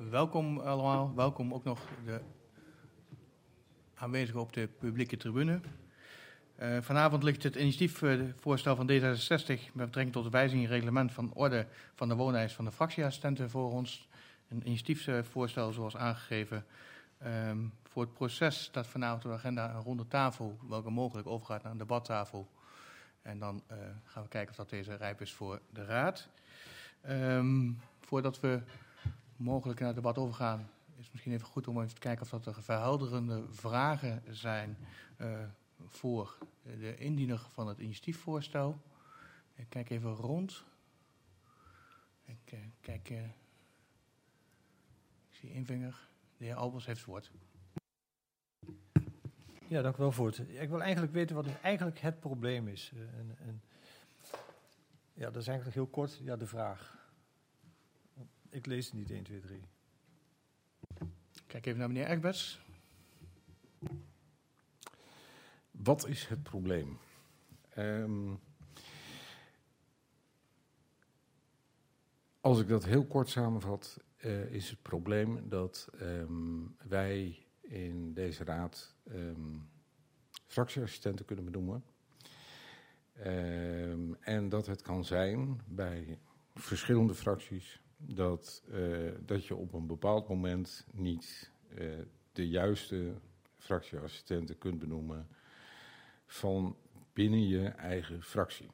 Welkom allemaal. Welkom ook nog de aanwezigen op de publieke tribune. Vanavond ligt het initiatiefvoorstel van D66 met betrekking tot de wijziging in het reglement van orde van de wooneis van de fractieassistenten voor ons. Een initiatiefvoorstel zoals aangegeven. Voor het proces staat vanavond op de agenda een ronde tafel, welke mogelijk overgaat naar een debattafel. En dan gaan we kijken of dat deze rijp is voor de raad. Voordat we mogelijk naar het debat overgaan, is het misschien even goed om even te kijken of dat er verhelderende vragen zijn voor de indiener van het initiatiefvoorstel. Ik kijk even rond. Ik zie één vinger. De heer Albers heeft het woord. Ja, dank u wel, voorzitter. Ik wil eigenlijk weten wat eigenlijk het probleem is. Ja, dat is eigenlijk heel kort de vraag. Ik lees het niet 1, 2, 3. Kijk even naar meneer Egberts. Wat is het probleem? Als ik dat heel kort samenvat, is het probleem dat wij in deze raad fractieassistenten kunnen benoemen. En dat het kan zijn bij verschillende fracties dat je op een bepaald moment niet de juiste fractieassistenten kunt benoemen van binnen je eigen fractie.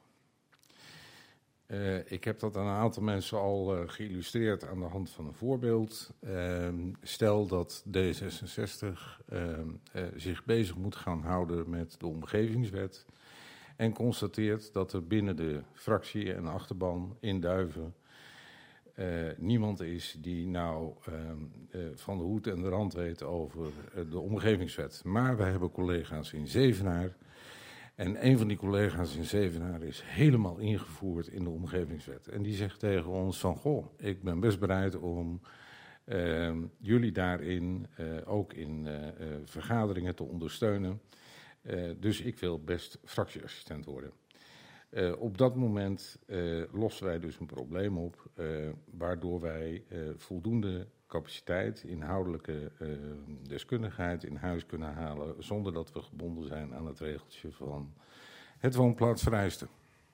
Ik heb dat aan een aantal mensen al geïllustreerd aan de hand van een voorbeeld. Stel dat D66 zich bezig moet gaan houden met de omgevingswet en constateert dat er binnen de fractie en achterban in Duiven niemand is die nou van de hoed en de rand weet over de omgevingswet. Maar wij hebben collega's in Zevenaar. En een van die collega's in Zevenaar is helemaal ingevoerd in de omgevingswet. En die zegt tegen ons van, goh, ik ben best bereid om jullie daarin ook in vergaderingen te ondersteunen. Dus ik wil best fractieassistent worden. Op dat moment lossen wij dus een probleem op, waardoor wij voldoende capaciteit, inhoudelijke deskundigheid in huis kunnen halen, zonder dat we gebonden zijn aan het regeltje van het woonplaatsvereisten.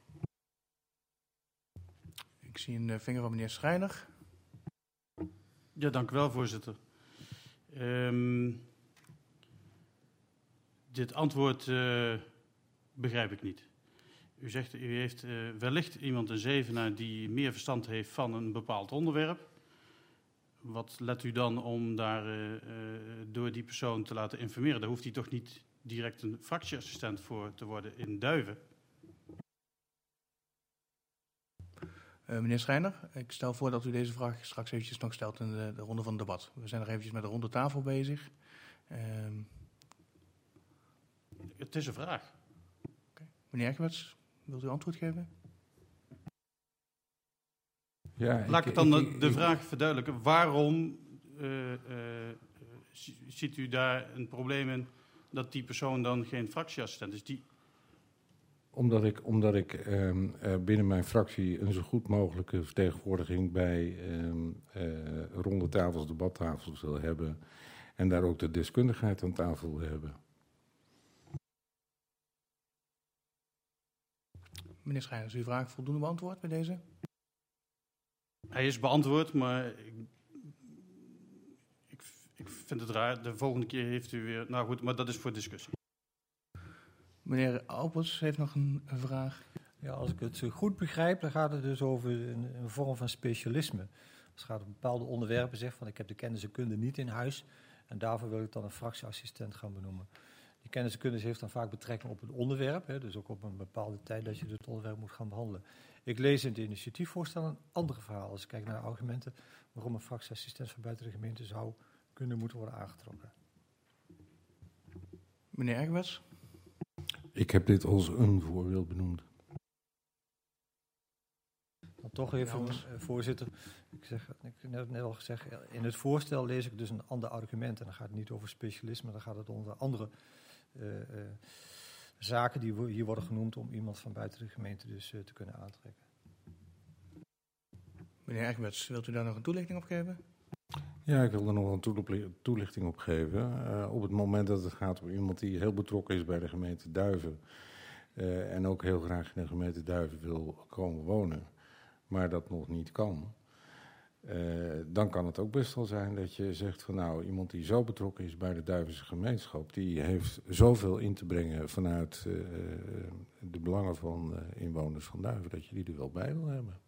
Ik zie een vinger van meneer Schreiner. Ja, dank u wel, voorzitter. Dit antwoord begrijp ik niet. U zegt, u heeft wellicht iemand in Zevenaar die meer verstand heeft van een bepaald onderwerp. Wat let u dan om daar door die persoon te laten informeren? Daar hoeft hij toch niet direct een fractieassistent voor te worden in Duiven? Meneer Schreiner, ik stel voor dat u deze vraag straks eventjes nog stelt in de ronde van het debat. We zijn nog eventjes met de ronde tafel bezig. Het is een vraag. Okay. Meneer Egberts, wilt u antwoord geven? Ja, Laat ik dan de vraag verduidelijken. Waarom ziet u daar een probleem in dat die persoon dan geen fractieassistent is? Omdat ik binnen mijn fractie een zo goed mogelijke vertegenwoordiging bij ronde tafels, debattafels wil hebben. En daar ook de deskundigheid aan tafel wil hebben. Meneer Schreiner, is uw vraag voldoende beantwoord bij deze? Hij is beantwoord, maar ik vind het raar. De volgende keer heeft u weer... Nou goed, maar dat is voor discussie. Meneer Albers heeft nog een vraag. Ja, als ik het goed begrijp, dan gaat het dus over een vorm van specialisme. Als het gaat om bepaalde onderwerpen, zegt van ik heb de kennis en kunde niet in huis en daarvoor wil ik dan een fractieassistent gaan benoemen. Die kennis en kunde heeft dan vaak betrekking op het onderwerp, dus ook op een bepaalde tijd dat je het onderwerp moet gaan behandelen. Ik lees in het initiatiefvoorstel een andere verhaal. Als ik kijk naar argumenten waarom een fractieassistent van buiten de gemeente zou kunnen moeten worden aangetrokken. Meneer Egberts? Ik heb dit als een voorbeeld benoemd. Dan toch even, voorzitter. Ik heb net al gezegd, in het voorstel lees ik dus een ander argument. En dan gaat het niet over specialisme, dan gaat het over andere zaken die hier worden genoemd om iemand van buiten de gemeente dus te kunnen aantrekken. Meneer Egberts, wilt u daar nog een toelichting op geven? Ja, ik wil er nog een toelichting op geven. Op het moment dat het gaat om iemand die heel betrokken is bij de gemeente Duiven en ook heel graag in de gemeente Duiven wil komen wonen, maar dat nog niet kan, dan kan het ook best wel zijn dat je zegt van nou, iemand die zo betrokken is bij de Duivense gemeenschap, die heeft zoveel in te brengen vanuit de belangen van inwoners van Duiven, dat je die er wel bij wil hebben.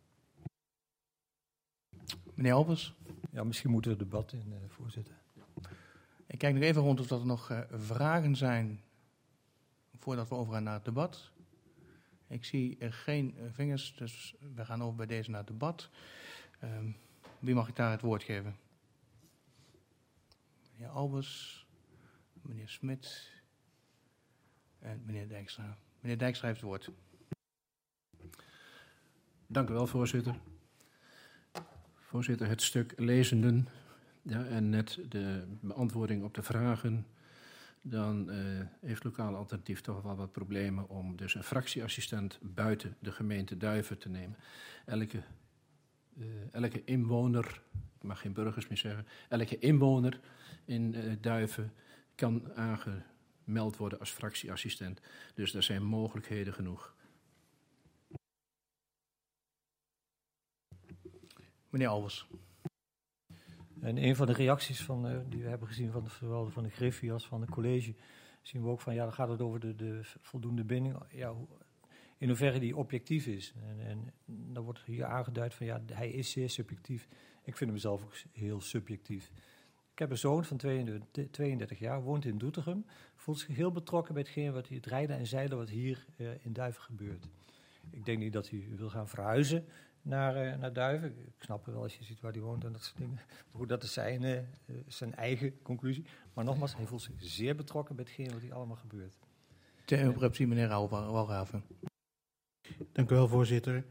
Meneer Albers? Ja, misschien moeten we het debat in, voorzitter. Ik kijk nog even rond of er nog vragen zijn voordat we overgaan naar het debat. Ik zie er geen vingers, dus we gaan over bij deze naar het debat. Wie mag ik daar het woord geven? Meneer Albers, meneer Smit en meneer Dijkstra. Meneer Dijkstra heeft het woord. Dank u wel, voorzitter. Voorzitter, het stuk lezenden en net de beantwoording op de vragen, dan heeft Lokaal Alternatief toch wel wat problemen om dus een fractieassistent buiten de gemeente Duiven te nemen. Elke inwoner, ik mag geen burgers meer zeggen, elke inwoner in Duiven kan aangemeld worden als fractieassistent. Dus er zijn mogelijkheden genoeg. Meneer Albers. En een van de reacties die we hebben gezien zowel van de Griffie als van het college, zien we ook van, ja, dan gaat het over de voldoende binding. Ja, in hoeverre die objectief is. En dan wordt hier aangeduid van, ja, hij is zeer subjectief. Ik vind hem zelf ook heel subjectief. Ik heb een zoon van 32 jaar, woont in Doetinchem, voelt zich heel betrokken bij het rijden en zeilen wat hier in Duiven gebeurt. Ik denk niet dat hij wil gaan verhuizen naar Duiven. Ik snap wel als je ziet waar hij woont en dat soort dingen. Maar goed, dat is zijn eigen conclusie. Maar nogmaals, hij voelt zich zeer betrokken bij hetgeen wat hier allemaal gebeurt. Ter interruptie, meneer Walraven. Dank u wel, voorzitter.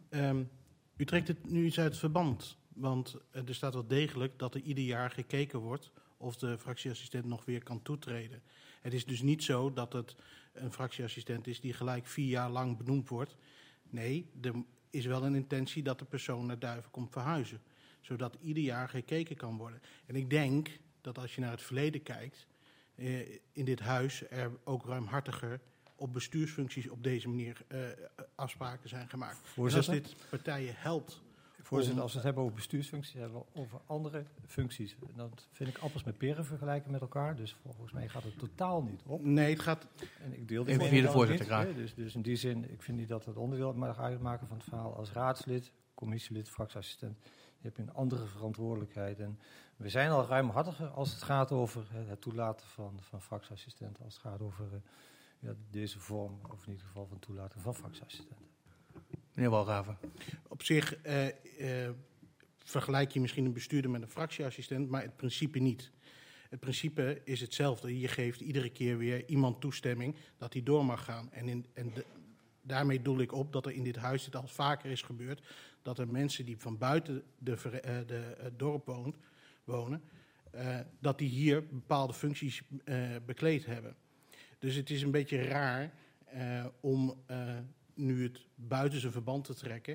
U trekt het nu iets uit het verband. Want er staat wel degelijk dat er ieder jaar gekeken wordt of de fractieassistent nog weer kan toetreden. Het is dus niet zo dat het een fractieassistent is die gelijk 4 jaar lang benoemd wordt. Nee, er is wel een intentie dat de persoon naar Duiven komt verhuizen. Zodat ieder jaar gekeken kan worden. En ik denk dat als je naar het verleden kijkt, in dit huis er ook ruimhartiger op bestuursfuncties op deze manier afspraken zijn gemaakt. Voorzitter? En als dit partijen helpt. Voorzitter, als we het hebben over bestuursfuncties, hebben we over andere functies. Dat vind ik appels met peren vergelijken met elkaar. Dus volgens mij gaat het totaal niet op. Nee, het gaat. En ik deel die Even via de voorzitter graag. Dus in die zin, ik vind niet dat het onderdeel mag uitmaken van het verhaal. Als raadslid, commissielid, fractieassistent, je hebt een andere verantwoordelijkheid. En we zijn al ruimhartiger als het gaat over het toelaten van fractieassistenten. Als het gaat over deze vorm, of in ieder geval van toelaten van fractieassistenten. Meneer Walraven. Op zich vergelijk je misschien een bestuurder met een fractieassistent, maar het principe niet. Het principe is hetzelfde. Je geeft iedere keer weer iemand toestemming dat hij door mag gaan. Daarmee doel ik op dat er in dit huis, dit al vaker is gebeurd, dat er mensen die van buiten het dorp wonen, dat die hier bepaalde functies bekleed hebben. Dus het is een beetje raar om nu het buiten zijn verband te trekken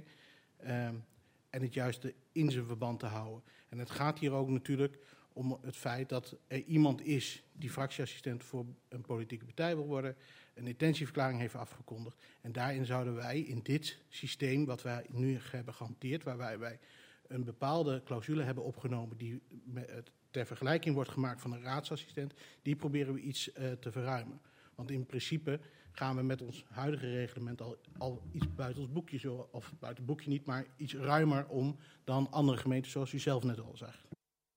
en het juist in zijn verband te houden. En het gaat hier ook natuurlijk om het feit dat er iemand is die fractieassistent voor een politieke partij wil worden, een intentieverklaring heeft afgekondigd. En daarin zouden wij in dit systeem wat wij nu hebben gehanteerd, waarbij wij een bepaalde clausule hebben opgenomen die ter vergelijking wordt gemaakt van een raadsassistent, die proberen we iets te verruimen. Want in principe gaan we met ons huidige reglement al iets buiten ons boekje, of buiten het boekje niet, maar iets ruimer om dan andere gemeenten, zoals u zelf net al zegt.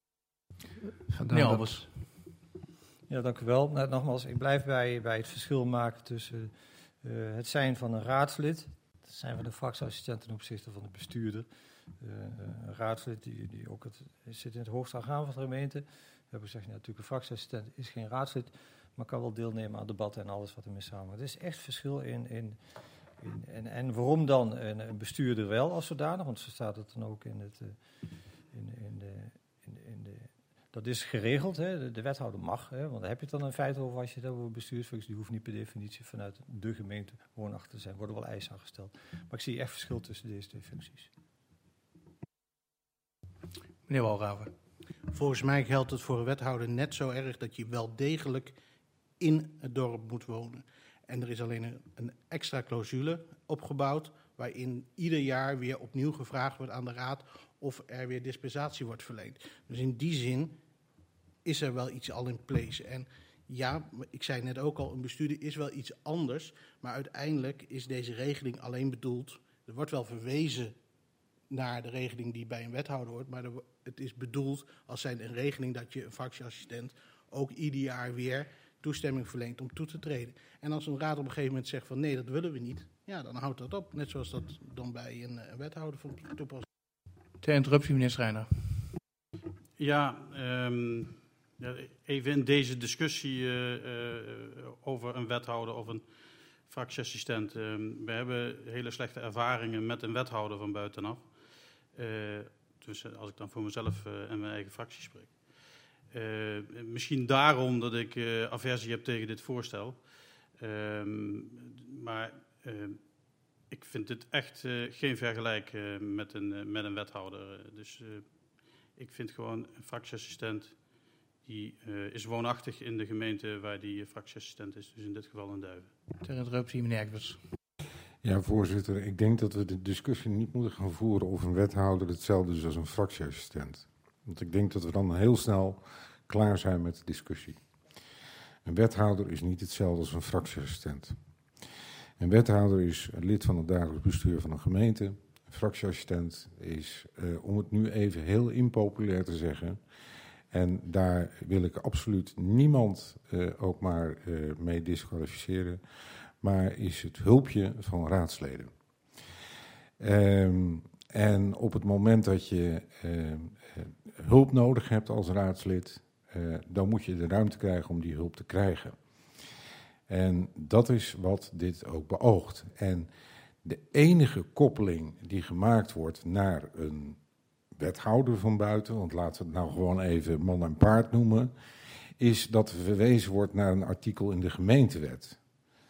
Meneer Albers. Ja, dank u wel. Nou, nogmaals, ik blijf bij het verschil maken tussen het zijn van een raadslid, het zijn van de fractieassistent ten opzichte van de bestuurder. Een raadslid die ook zit in het hoogste orgaan van de gemeente. We hebben gezegd, natuurlijk een fractieassistent is geen raadslid, maar kan wel deelnemen aan debatten en alles wat ermee samenhangt. Er is echt verschil in en waarom dan een bestuurder wel als zodanig, want zo staat het dan ook dat is geregeld, hè. De wethouder mag, hè, want daar heb je het dan in feite over als je het over bestuursfuncties, die hoeft niet per definitie vanuit de gemeente woonachtig te zijn, worden wel eisen aangesteld. Maar ik zie echt verschil tussen deze twee functies. Meneer Walraven. Volgens mij geldt het voor een wethouder net zo erg dat je wel degelijk in het dorp moet wonen. En er is alleen een extra clausule opgebouwd waarin ieder jaar weer opnieuw gevraagd wordt aan de raad of er weer dispensatie wordt verleend. Dus in die zin is er wel iets al in place. En ja, ik zei net ook al, een bestuurder is wel iets anders, maar uiteindelijk is deze regeling alleen bedoeld, er wordt wel verwezen naar de regeling die bij een wethouder hoort, maar het is bedoeld als zijn een regeling dat je een fractieassistent ook ieder jaar weer toestemming verleent om toe te treden. En als een raad op een gegeven moment zegt van nee, dat willen we niet, ja, dan houdt dat op. Net zoals dat dan bij een wethouder van toepassing. Ter interruptie, meneer Schreiner. Ja, even in deze discussie over een wethouder of een fractieassistent. We hebben hele slechte ervaringen met een wethouder van buitenaf. Dus als ik dan voor mezelf en mijn eigen fractie spreek. Misschien daarom dat ik aversie heb tegen dit voorstel. Maar ik vind dit echt geen vergelijk met een wethouder. Dus ik vind gewoon een fractieassistent, die is woonachtig in de gemeente waar die fractieassistent is. Dus in dit geval in Duiven. Ter interruptie, meneer Egbers. Ja, voorzitter. Ik denk dat we de discussie niet moeten gaan voeren of een wethouder hetzelfde is als een fractieassistent. Want ik denk dat we dan heel snel klaar zijn met de discussie. Een wethouder is niet hetzelfde als een fractieassistent. Een wethouder is lid van het dagelijks bestuur van een gemeente. Een fractieassistent is, om het nu even heel impopulair te zeggen, en daar wil ik absoluut niemand ook maar mee disqualificeren, maar is het hulpje van raadsleden. En op het moment dat je hulp nodig hebt als raadslid, dan moet je de ruimte krijgen om die hulp te krijgen. En dat is wat dit ook beoogt. En de enige koppeling die gemaakt wordt naar een wethouder van buiten, want laten we het nou gewoon even man en paard noemen, is dat er verwezen wordt naar een artikel in de gemeentewet.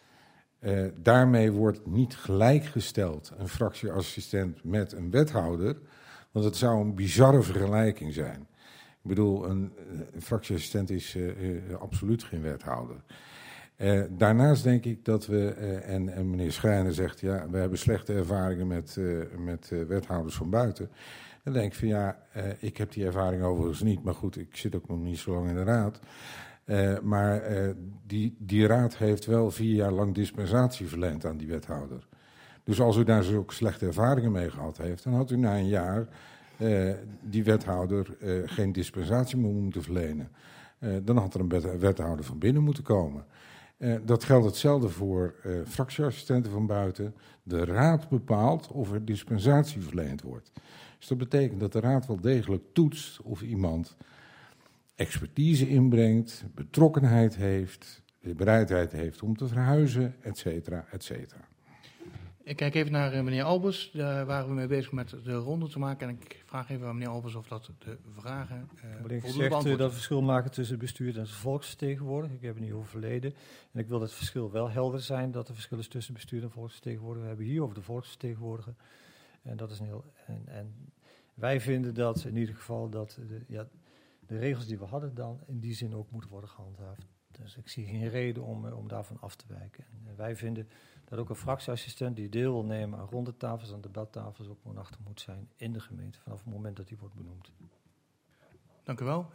Daarmee wordt niet gelijkgesteld een fractieassistent met een wethouder, want het zou een bizarre vergelijking zijn. Ik bedoel, een fractieassistent is absoluut geen wethouder. Daarnaast denk ik dat we, en meneer Schreiner zegt, ja, we hebben slechte ervaringen met wethouders van buiten. Dan denk ik van ja, ik heb die ervaring overigens niet, maar goed, ik zit ook nog niet zo lang in de raad. Maar die raad heeft wel 4 jaar lang dispensatie verleend aan die wethouder. Dus als u daar zulke slechte ervaringen mee gehad heeft, dan had u na een jaar die wethouder geen dispensatie meer moeten verlenen. Dan had er een wethouder van binnen moeten komen. Dat geldt hetzelfde voor fractieassistenten van buiten. De raad bepaalt of er dispensatie verleend wordt. Dus dat betekent dat de raad wel degelijk toetst of iemand expertise inbrengt, betrokkenheid heeft, de bereidheid heeft om te verhuizen, et cetera, et cetera. Ik kijk even naar meneer Albers. Daar waren we mee bezig met de ronde te maken. En ik vraag even aan meneer Albers of dat de vragen Ik zeg dat verschil maken tussen het bestuur en de volksvertegenwoordiger. Ik heb het niet over verleden. En ik wil dat het verschil wel helder zijn, dat er verschil is tussen bestuur en volksvertegenwoordiger. We hebben hier over de volksvertegenwoordiger. En dat is een heel. En wij vinden dat in ieder geval dat de regels die we hadden dan in die zin ook moeten worden gehandhaafd. Dus ik zie geen reden om daarvan af te wijken. En wij vinden dat ook een fractieassistent die deel wil nemen aan rondetafels en debattafels ook woonachtig moet zijn in de gemeente vanaf het moment dat die wordt benoemd. Dank u wel.